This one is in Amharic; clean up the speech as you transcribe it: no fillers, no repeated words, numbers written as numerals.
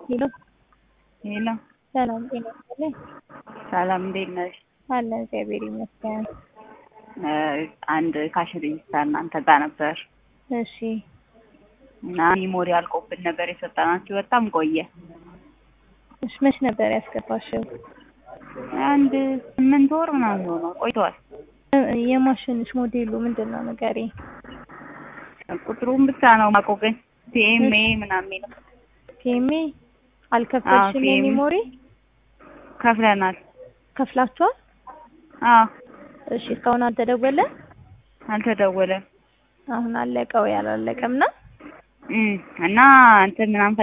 ሄሎ ሄሎ ሰላም ጤና ይስጥልኝ። ሰላም እንዴት ነሽ? አለን እግዚአብሔር ይመስገን። አንድ ካሽ ሬጂስተር እናንተ ጋር ነበር እሺ እና ሚሞሪ አልቆብን ነበር የሰጠናችሁ በጣም ቆየ። እሺ መች ነበር ያስገባሽው? አንድ 8 ወር ምናምን ሆኖ ቆይቷል። የማሽንሽ ሞዴሉ ምንድነው ንገሪኝ? ቁጥሩን ብቻ ነው የማውቀው ግን ሲኤምኤ ምናምን ነው። ሲኤምኤ አልከፈልሽም? የሚሞሪ ከፍለናል። ከፍላችኋል? አዎ። እሺ እስካሁን አልተደወለም? አልተደወለም። አሁን አለቀው ያላለቀም ነው እና እንትን ምናምን